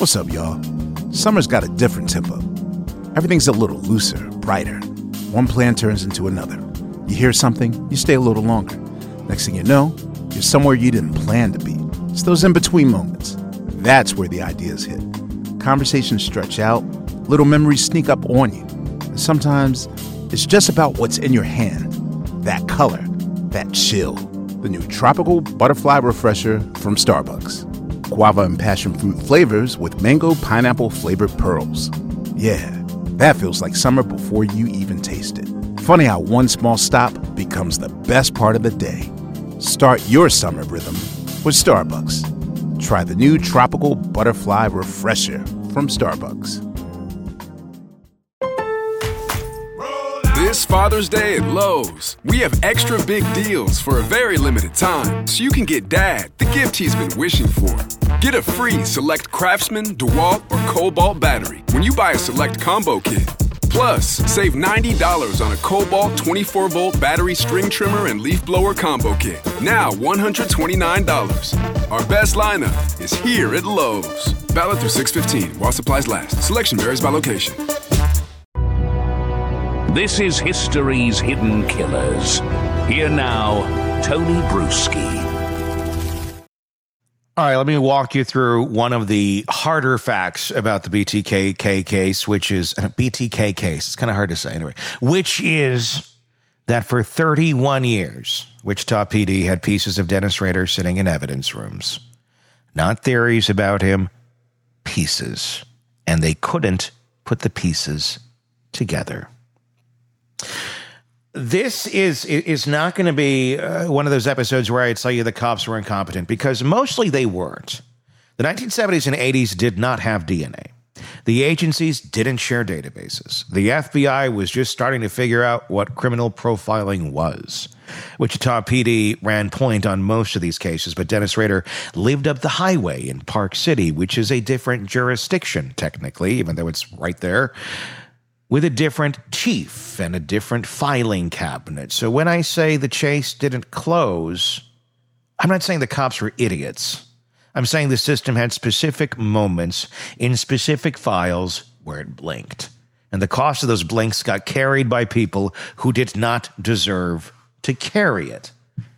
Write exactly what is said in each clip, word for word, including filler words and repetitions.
What's up, y'all? Summer's got a different tempo. Everything's a little looser, brighter. One plan turns into another. You hear something, you stay a little longer. Next thing you know, you're somewhere you didn't plan to be. It's those in-between moments. That's where the ideas hit. Conversations stretch out, little memories sneak up on you. And sometimes, it's just about what's in your hand. That color, that chill. The new Tropical Butterfly Refresher from Starbucks. Guava and passion fruit flavors with mango pineapple flavored pearls. Yeah, that feels like summer before you even taste it. Funny how one small stop becomes the best part of the day. Start your summer rhythm with Starbucks. Try the new Tropical Butterfly Refresher from Starbucks. This Father's Day at Lowe's, we have extra big deals for a very limited time, so you can get Dad the gift he's been wishing for. Get a free Select Craftsman, DeWalt, or Cobalt battery when you buy a Select Combo Kit. Plus, save ninety dollars on a Cobalt twenty-four volt battery string trimmer and leaf blower combo kit. Now one hundred twenty-nine dollars. Our best lineup is here at Lowe's. Valid through six fifteen while supplies last. Selection varies by location. This is history's hidden killers. Here now, Tony Bruschi. All right, let me walk you through one of the harder facts about the B T K case, which is a B T K case. It's kind of hard to say anyway, which is that for thirty-one years, Wichita P D had pieces of Dennis Rader sitting in evidence rooms. Not theories about him, pieces. And they couldn't put the pieces together. This is is not going to be uh, one of those episodes where I tell you the cops were incompetent, because mostly they weren't. The nineteen seventies and eighties did not have D N A. The agencies didn't share databases. The F B I was just starting to figure out what criminal profiling was. Wichita P D ran point on most of these cases, but Dennis Rader lived up the highway in Park City, which is a different jurisdiction, technically, even though it's right there, with a different chief and a different filing cabinet. So when I say the chase didn't close, I'm not saying the cops were idiots. I'm saying the system had specific moments in specific files where it blinked. And the cost of those blinks got carried by people who did not deserve to carry it.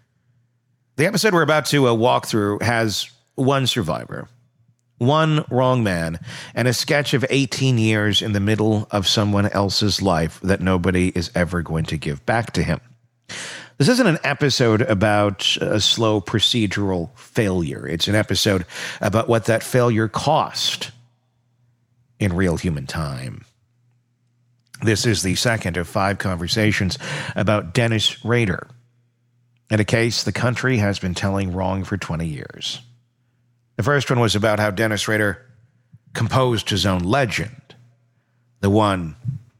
The episode we're about to uh, walk through has one survivor, one wrong man, and a sketch of eighteen years in the middle of someone else's life that nobody is ever going to give back to him. This isn't an episode about a slow procedural failure. It's an episode about what that failure cost in real human time. This is the second of five conversations about Dennis Rader, in a case the country has been telling wrong for twenty years. The first one was about how Dennis Rader composed his own legend. The one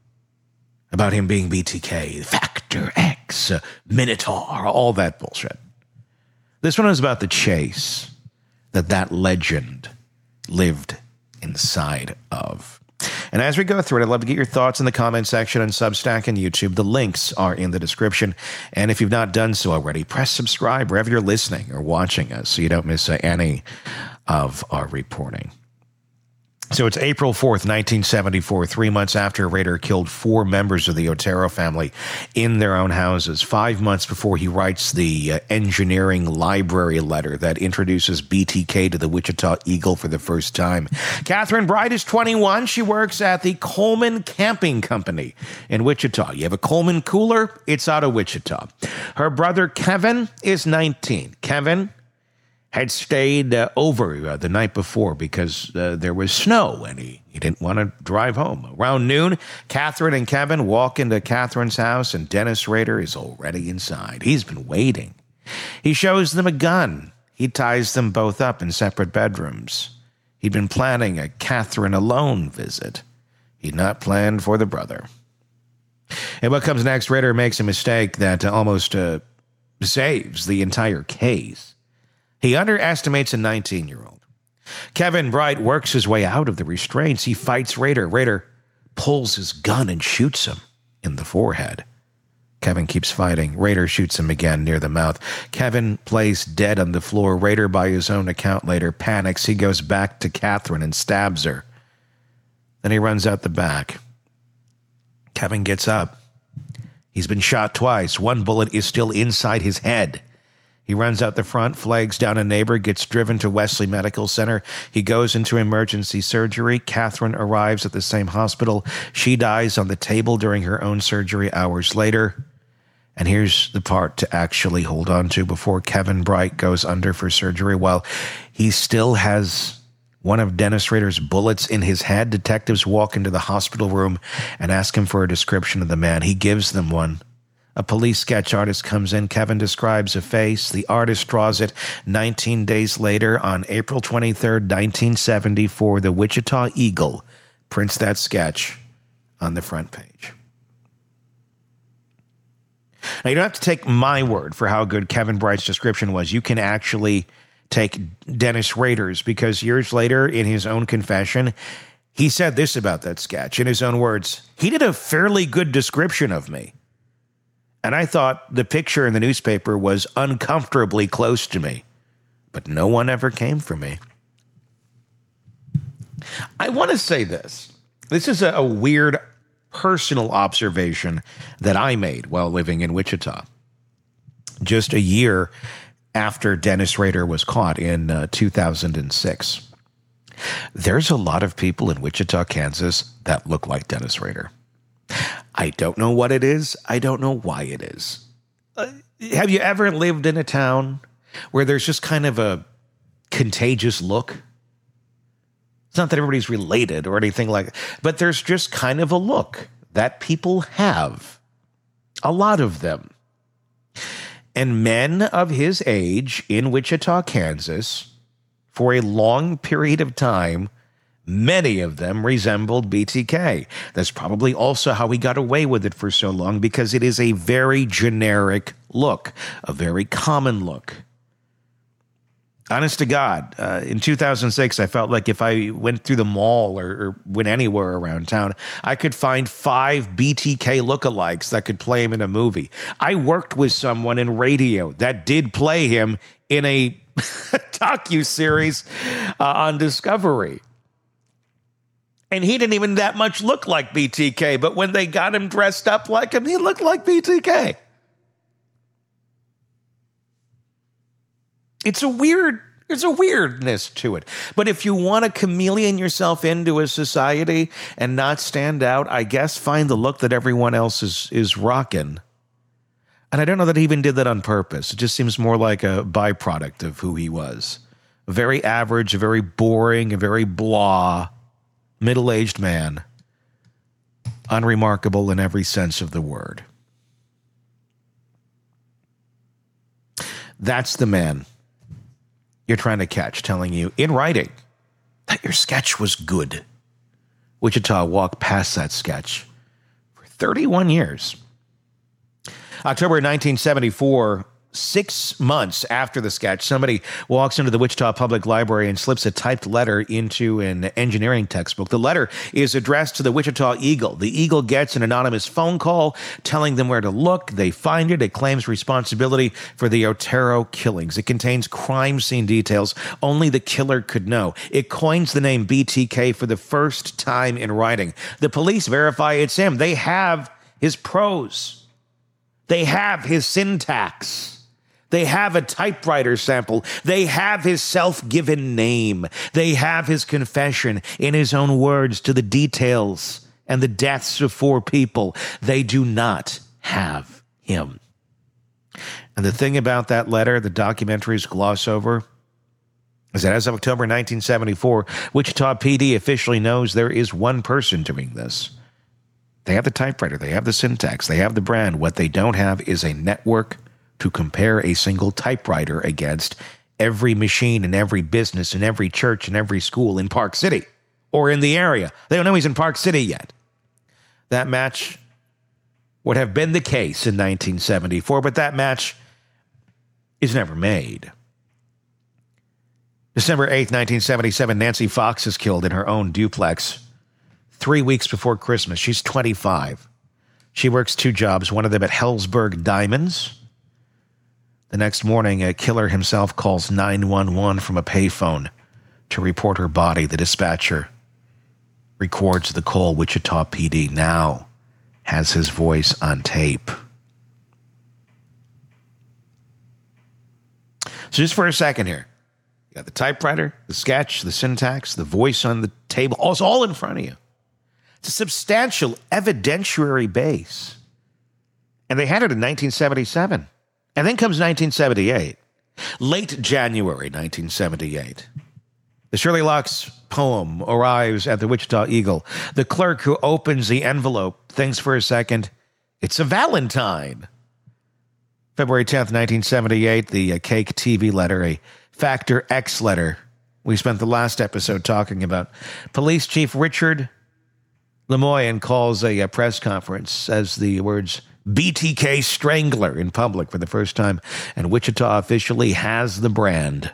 about him being B T K, Factor X, uh, Minotaur, all that bullshit. This one was about the chase that that legend lived inside of. And as we go through it, I'd love to get your thoughts in the comment section on Substack and YouTube. The links are in the description. And if you've not done so already, press subscribe wherever you're listening or watching us so you don't miss uh, any of our reporting. So it's April fourth, nineteen seventy-four, three months after Rader killed four members of the Otero family in their own houses, five months before he writes the uh, engineering library letter that introduces B T K to the Wichita Eagle for the first time. Catherine Bright is twenty-one. She works at the Coleman Camping Company in Wichita. You have a Coleman cooler? It's out of Wichita. Her brother Kevin is nineteen. Kevin had stayed uh, over uh, the night before because uh, there was snow and he, he didn't want to drive home. Around noon, Catherine and Kevin walk into Catherine's house and Dennis Rader is already inside. He's been waiting. He shows them a gun. He ties them both up in separate bedrooms. He'd been planning a Catherine alone visit. He'd not planned for the brother. And what comes next, Rader makes a mistake that uh, almost uh, saves the entire case. He underestimates a nineteen-year-old. Kevin Bright works his way out of the restraints. He fights Rader. Rader pulls his gun and shoots him in the forehead. Kevin keeps fighting. Rader shoots him again near the mouth. Kevin plays dead on the floor. Rader, by his own account later, panics. He goes back to Catherine and stabs her. Then he runs out the back. Kevin gets up. He's been shot twice. One bullet is still inside his head. He runs out the front, flags down a neighbor, gets driven to Wesley Medical Center. He goes into emergency surgery. Catherine arrives at the same hospital. She dies on the table during her own surgery hours later. And here's the part to actually hold on to before Kevin Bright goes under for surgery. While he still has one of Dennis Rader's bullets in his head, detectives walk into the hospital room and ask him for a description of the man. He gives them one. A police sketch artist comes in. Kevin describes a face. The artist draws it. nineteen days later, on April twenty-third, nineteen seventy-four, the Wichita Eagle prints that sketch on the front page. Now, you don't have to take my word for how good Kevin Bright's description was. You can actually take Dennis Rader's, because years later, in his own confession, he said this about that sketch. In his own words, he did a fairly good description of me. And I thought the picture in the newspaper was uncomfortably close to me, but no one ever came for me. I want to say this. This is a, a weird personal observation that I made while living in Wichita. Just a year after Dennis Rader was caught in uh, two thousand six. There's a lot of people in Wichita, Kansas that look like Dennis Rader. I don't know what it is. I don't know why it is. Uh, have you ever lived in a town where there's just kind of a contagious look? It's not that everybody's related or anything like that, but there's just kind of a look that people have. A lot of them. And men of his age in Wichita, Kansas, for a long period of time, many of them resembled B T K. That's probably also how he got away with it for so long, because it is a very generic look, a very common look. Honest to God, uh, in two thousand six, I felt like if I went through the mall or, or went anywhere around town, I could find five B T K lookalikes that could play him in a movie. I worked with someone in radio that did play him in a docuseries uh, on Discovery. And he didn't even that much look like B T K, but when they got him dressed up like him, he looked like B T K. It's a weird, there's a weirdness to it. But if you want to chameleon yourself into a society and not stand out, I guess find the look that everyone else is, is rocking. And I don't know that he even did that on purpose. It just seems more like a byproduct of who he was. A very average, a very boring, a very blah, middle-aged man. Unremarkable in every sense of the word. That's the man you're trying to catch, telling you in writing that your sketch was good. Wichita walked past that sketch for thirty-one years. October nineteen seventy-four, six months after the sketch, somebody walks into the Wichita Public Library and slips a typed letter into an engineering textbook. The letter is addressed to the Wichita Eagle. The Eagle gets an anonymous phone call telling them where to look. They find it. It claims responsibility for the Otero killings. It contains crime scene details only the killer could know. It coins the name B T K for the first time in writing. The police verify it's him. They have his prose. They have his syntax. They have a typewriter sample. They have his self-given name. They have his confession in his own words to the details and the deaths of four people. They do not have him. And the thing about that letter, the documentaries gloss over, is that as of October nineteen seventy-four, Wichita P D officially knows there is one person doing this. They have the typewriter. They have the syntax. They have the brand. What they don't have is a network to compare a single typewriter against every machine in every business in every church in every school in Park City or in the area. They don't know he's in Park City yet. That match would have been the case in nineteen seventy-four, but that match is never made. December eighth, nineteen seventy-seven, Nancy Fox is killed in her own duplex three weeks before Christmas. She's twenty-five. She works two jobs, one of them at Hellsberg Diamonds. The next morning, a killer himself calls nine one one from a payphone to report her body. The dispatcher records the call. Wichita P D now has his voice on tape. So just for a second here, you got the typewriter, the sketch, the syntax, the voice on the table, all, it's all in front of you. It's a substantial evidentiary base. And they had it in nineteen seventy-seven. And then comes nineteen seventy-eight. Late January nineteen seventy-eight. The Shirley Locke's poem arrives at the Wichita Eagle. The clerk who opens the envelope thinks for a second, it's a Valentine. February tenth, nineteen seventy-eight, the uh, Cake T V letter, a Factor X letter. We spent the last episode talking about. Police Chief Richard Lemoyne calls a, a press conference, says the words B T K Strangler in public for the first time, and Wichita officially has the brand.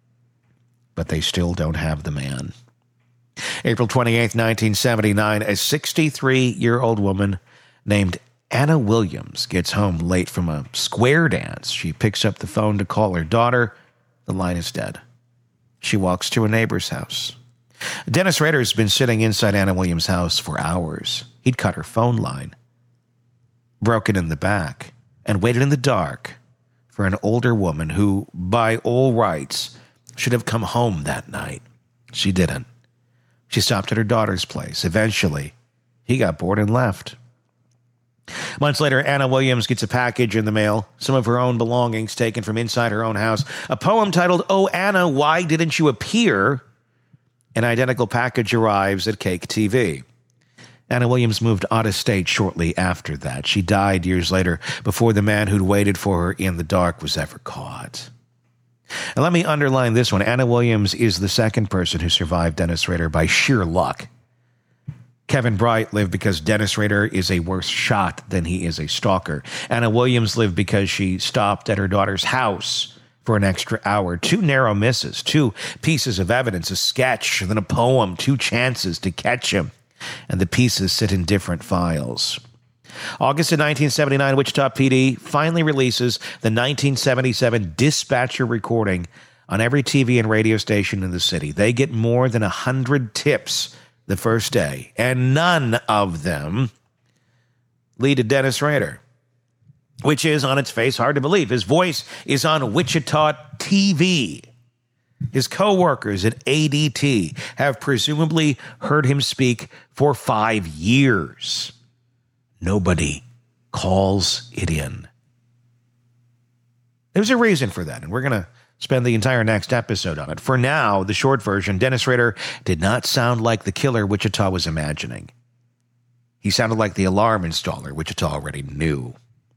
But they still don't have the man. April twenty-eighth, nineteen seventy-nine, a sixty-three-year-old woman named Anna Williams gets home late from a square dance. She picks up the phone to call her daughter. The line is dead. She walks to a neighbor's house. Dennis Rader has been sitting inside Anna Williams' house for hours. He'd cut her phone line, broken in the back, and waited in the dark for an older woman who, by all rights, should have come home that night. She didn't. She stopped at her daughter's place. Eventually, he got bored and left. Months later, Anna Williams gets a package in the mail, some of her own belongings taken from inside her own house, a poem titled, "Oh, Anna, Why Didn't You Appear?" An identical package arrives at Cake T V. Anna Williams moved out of state shortly after that. She died years later before the man who'd waited for her in the dark was ever caught. And let me underline this one. Anna Williams is the second person who survived Dennis Rader by sheer luck. Kevin Bright lived because Dennis Rader is a worse shot than he is a stalker. Anna Williams lived because she stopped at her daughter's house for an extra hour. Two narrow misses, two pieces of evidence, a sketch, then a poem, two chances to catch him. And the pieces sit in different files. August of nineteen seventy-nine, Wichita P D finally releases the nineteen seventy-seven dispatcher recording on every T V and radio station in the city. They get more than one hundred tips the first day, and none of them lead to Dennis Rader, which is, on its face, hard to believe. His voice is on Wichita T V. His co-workers at A D T have presumably heard him speak for five years. Nobody calls it in. There's a reason for that, and we're going to spend the entire next episode on it. For now, the short version, Dennis Rader did not sound like the killer Wichita was imagining. He sounded like the alarm installer Wichita already knew.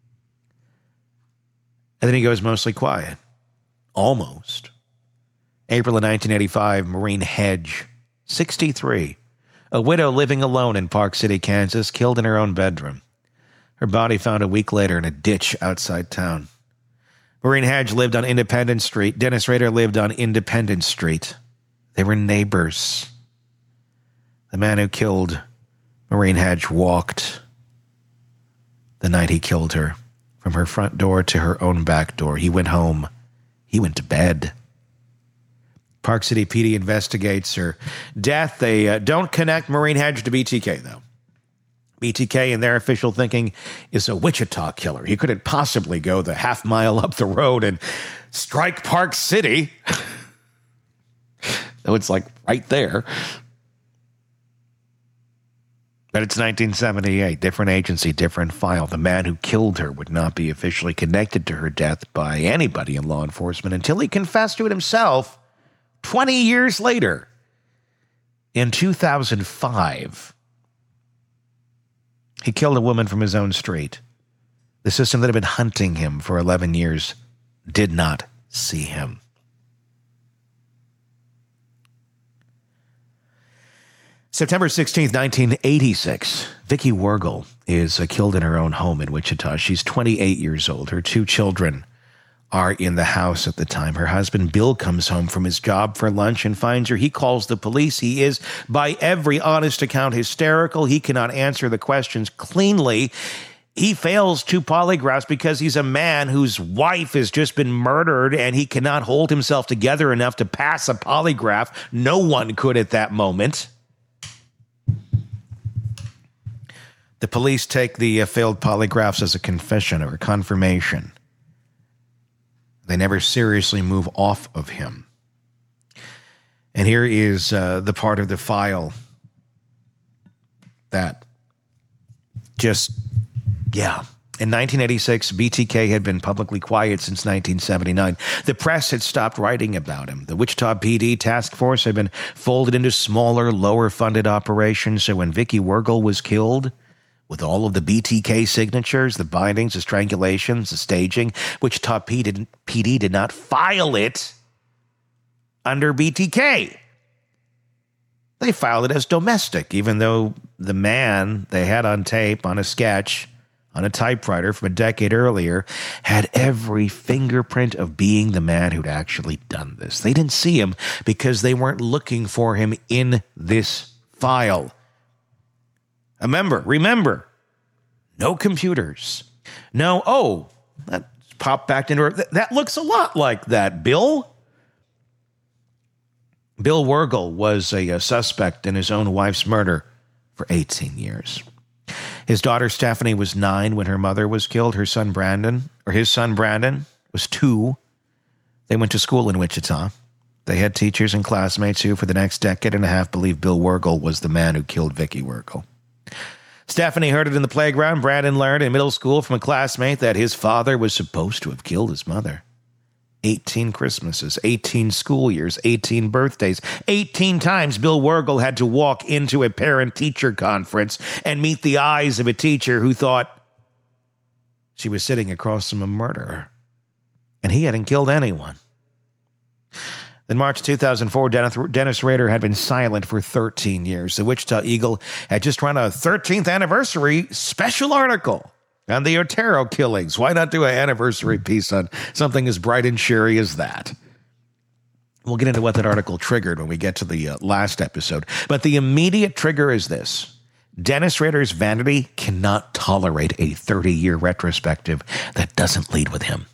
And then he goes mostly quiet. Almost. April of nineteen eighty-five, Maureen Hedge, sixty-three, a widow living alone in Park City, Kansas, killed in her own bedroom. Her body found a week later in a ditch outside town. Maureen Hedge lived on Independence Street. Dennis Rader lived on Independence Street. They were neighbors. The man who killed Maureen Hedge walked the night he killed her from her front door to her own back door. He went home. He went to bed. Park City P D investigates her death. They uh, don't connect Maureen Hedge to B T K, though. B T K, in their official thinking, is a Wichita killer. He couldn't possibly go the half mile up the road and strike Park City. Though it's like right there. But it's nineteen seventy-eight, different agency, different file. The man who killed her would not be officially connected to her death by anybody in law enforcement until he confessed to it himself twenty years later, in two thousand five. He killed a woman from his own street. The system that had been hunting him for eleven years did not see him. September sixteenth, nineteen eighty-six, Vicki Wergel is uh, killed in her own home in Wichita. She's twenty-eight years old. Her two children are in the house at the time. Her husband, Bill, comes home from his job for lunch and finds her. He calls the police. He is, by every honest account, hysterical. He cannot answer the questions cleanly. He fails two polygraphs because he's a man whose wife has just been murdered and he cannot hold himself together enough to pass a polygraph. No one could at that moment. The police take the uh, failed polygraphs as a confession or a confirmation. They never seriously move off of him. And here is uh, the part of the file that just, yeah. In nineteen eighty-six, B T K had been publicly quiet since nineteen seventy-nine. The press had stopped writing about him. The Wichita P D task force had been folded into smaller, lower-funded operations. So when Vicky Wergel was killed, with all of the B T K signatures, the bindings, the strangulations, the staging, Wichita P D did not file it under B T K. They filed it as domestic, even though the man they had on tape, on a sketch, on a typewriter from a decade earlier, had every fingerprint of being the man who'd actually done this. They didn't see him because they weren't looking for him in this file. Remember, remember, no computers. No, oh, that popped back into her. That, that looks a lot like that, Bill. Bill Wergel was a, a suspect in his own wife's murder for eighteen years. His daughter Stephanie was nine when her mother was killed. Her son Brandon, or his son Brandon, was two. They went to school in Wichita. They had teachers and classmates who, for the next decade and a half, believed Bill Wergel was the man who killed Vicky Wergel. Stephanie heard it in the playground. Brandon learned in middle school from a classmate that his father was supposed to have killed his mother. eighteen Christmases, eighteen school years, eighteen birthdays. eighteen times Bill Wergel had to walk into a parent-teacher conference and meet the eyes of a teacher who thought she was sitting across from a murderer. And he hadn't killed anyone. In March two thousand four, Dennis Rader had been silent for thirteen years. The Wichita Eagle had just run a thirteenth anniversary special article on the Otero killings. Why not do an anniversary piece on something as bright and cheery as that? We'll get into what that article triggered when we get to the uh, last episode. But the immediate trigger is this. Dennis Rader's vanity cannot tolerate a thirty-year retrospective that doesn't lead with him.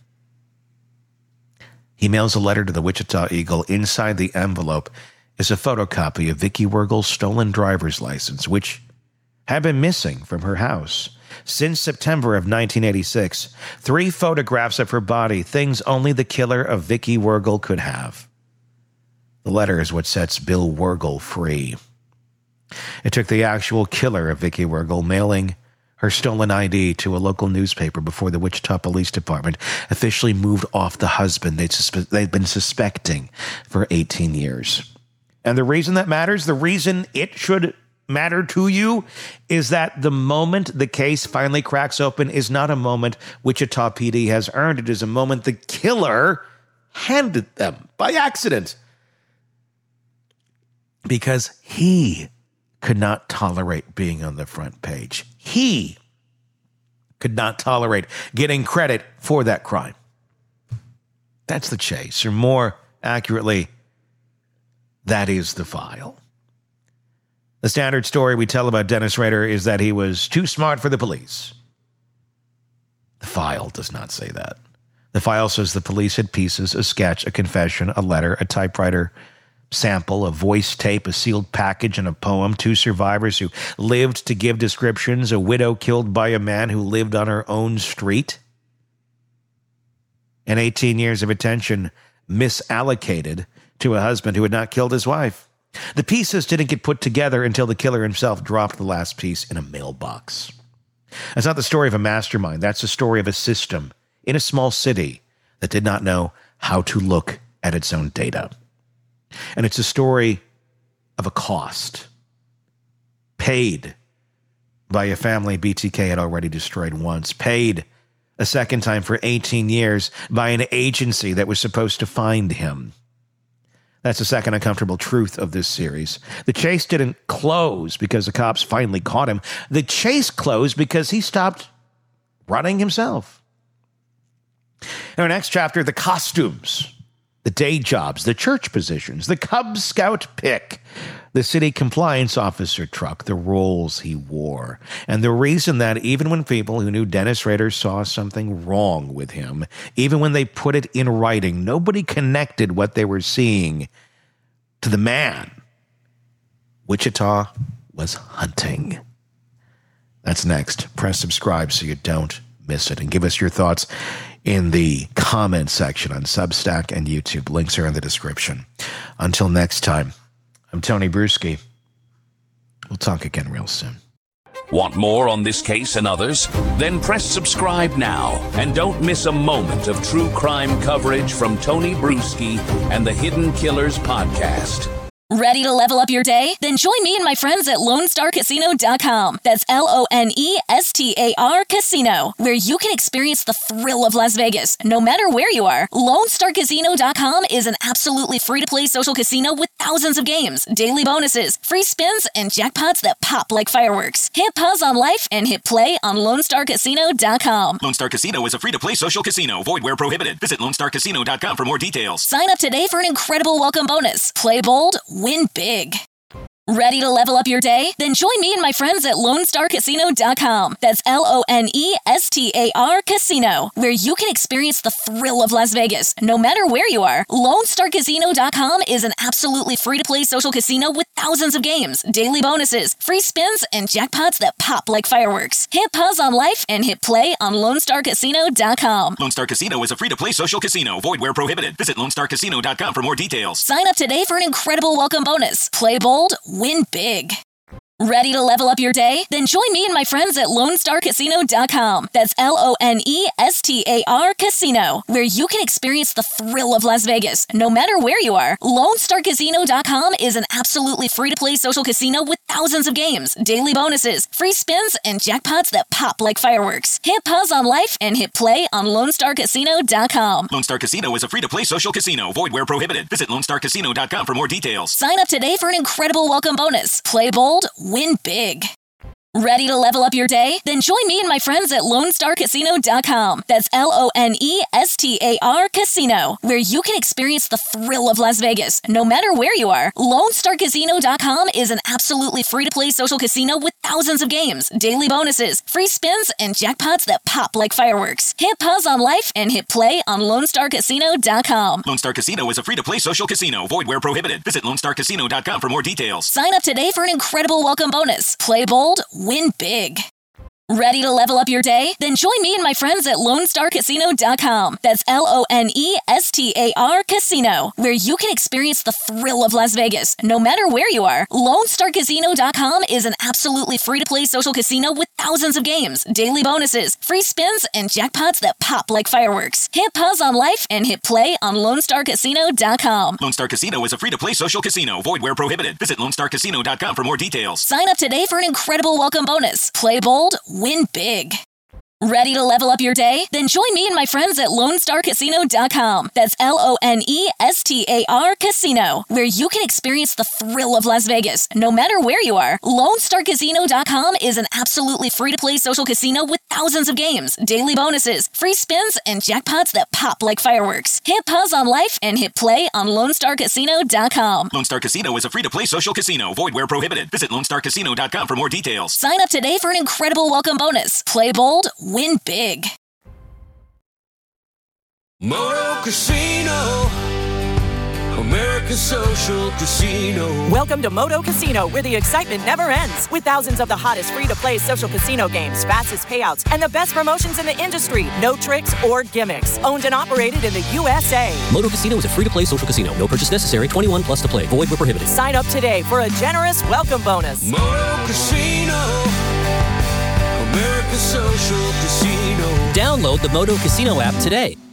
He mails a letter to the Wichita Eagle. Inside the envelope is a photocopy of Vicky Wergel's stolen driver's license, which had been missing from her house since September of nineteen eighty-six. Three photographs of her body, things only the killer of Vicky Wergel could have. The letter is what sets Bill Wergel free. It took the actual killer of Vicky Wergel mailing her stolen I D to a local newspaper before the Wichita Police Department officially moved off the husband they'd, suspe- they'd been suspecting for eighteen years. And the reason that matters, the reason it should matter to you, is that the moment the case finally cracks open is not a moment Wichita P D has earned. It is a moment the killer handed them by accident. Because he could not tolerate being on the front page. He could not tolerate getting credit for that crime. That's the chase, or more accurately, that is the file. The standard story we tell about Dennis Rader is that he was too smart for the police. The file does not say that. The file says the police had pieces, a sketch, a confession, a letter, a typewriter sample, a voice tape, a sealed package, and a poem. Two survivors who lived to give descriptions, a widow killed by a man who lived on her own street, and eighteen years of attention misallocated to a husband who had not killed his wife. The pieces didn't get put together until the killer himself dropped the last piece in a mailbox. That's not the story of a mastermind. That's the story of a system in a small city that did not know how to look at its own data. And it's a story of a cost paid by a family B T K had already destroyed once, paid a second time for eighteen years by an agency that was supposed to find him. That's the second uncomfortable truth of this series. The chase didn't close because the cops finally caught him. The chase closed because he stopped running himself. In our next chapter, the costumes the day jobs, the church positions, the Cub Scout pick, the city compliance officer truck, the roles he wore, and the reason that even when people who knew Dennis Rader saw something wrong with him, even when they put it in writing, nobody connected what they were seeing to the man Wichita was hunting. That's next. Press subscribe so you don't miss it, and give us your thoughts in the comment section on Substack and YouTube. Links are in the description. Until next time, I'm Tony Bruschi. We'll talk again real soon. Want more on this case and others? Then press subscribe now and don't miss a moment of true crime coverage from Tony Bruschi and the Hidden Killers podcast. Ready to level up your day? Then join me and my friends at Lone Star Casino dot com. That's L O N E S T A R Casino, where you can experience the thrill of Las Vegas, no matter where you are. Lone Star Casino dot com is an absolutely free-to-play social casino with thousands of games, daily bonuses, free spins, and jackpots that pop like fireworks. Hit pause on life and hit play on Lone Star Casino dot com. Lone Star Casino is a free-to-play social casino. Void where prohibited. Visit Lone Star Casino dot com for more details. Sign up today for an incredible welcome bonus. Play bold, win big. Ready to level up your day? Then join me and my friends at Lone Star Casino dot com. That's L O N E S T A R Casino, where you can experience the thrill of Las Vegas, no matter where you are. Lone Star Casino dot com is an absolutely free-to-play social casino with thousands of games, daily bonuses, free spins, and jackpots that pop like fireworks. Hit pause on life and hit play on Lone Star Casino dot com. Lone Star Casino is a free-to-play social casino. Void where prohibited. Visit Lone Star Casino dot com for more details. Sign up today for an incredible welcome bonus. Play bold, win big. Ready to level up your day? Then join me and my friends at Lone Star Casino dot com. That's L O N E S T A R Casino, where you can experience the thrill of Las Vegas, no matter where you are. Lone Star Casino dot com is an absolutely free-to-play social casino with thousands of games, daily bonuses, free spins, and jackpots that pop like fireworks. Hit pause on life and hit play on Lone Star Casino dot com. Lone Star Casino is a free-to-play social casino. Void where prohibited. Visit Lone Star Casino dot com for more details. Sign up today for an incredible welcome bonus. Play bold, win big. Ready to level up your day? Then join me and my friends at Lone Star Casino dot com. That's L O N E S T A R Casino, where you can experience the thrill of Las Vegas, no matter where you are. Lone Star Casino dot com is an absolutely free-to-play social casino with thousands of games, daily bonuses, free spins, and jackpots that pop like fireworks. Hit pause on life and hit play on Lone Star Casino dot com. Lone Star Casino is a free-to-play social casino. Void where prohibited. Visit Lone Star Casino dot com for more details. Sign up today for an incredible welcome bonus. Play bold, win big. Ready to level up your day? Then join me and my friends at Lone Star Casino dot com. That's L O N E S T A R Casino, where you can experience the thrill of Las Vegas, no matter where you are. Lone Star Casino dot com is an absolutely free-to-play social casino with thousands of games, daily bonuses, free spins, and jackpots that pop like fireworks. Hit pause on life and hit play on Lone Star Casino dot com. Lone Star Casino is a free-to-play social casino. Void where prohibited. Visit Lone Star Casino dot com for more details. Sign up today for an incredible welcome bonus. Play bold, win big. Ready to level up your day? Then join me and my friends at Lone Star Casino dot com. That's L O N E S T A R Casino, where you can experience the thrill of Las Vegas, no matter where you are. Lone Star Casino dot com is an absolutely free-to-play social casino with thousands of games, daily bonuses, free spins, and jackpots that pop like fireworks. Hit pause on life and hit play on Lone Star Casino dot com. Lone Star Casino is a free-to-play social casino. Void where prohibited. Visit Lone Star Casino dot com for more details. Sign up today for an incredible welcome bonus. Play bold, win big. Moto Casino, America's social casino. Welcome to Moto Casino, where the excitement never ends. With thousands of the hottest free-to-play social casino games, fastest payouts, and the best promotions in the industry. No tricks or gimmicks. Owned and operated in the U S A. Moto Casino is a free-to-play social casino. No purchase necessary. twenty-one plus to play. Void where prohibited. Sign up today for a generous welcome bonus. Moto Casino, America's social casino. Download the Moto Casino app today.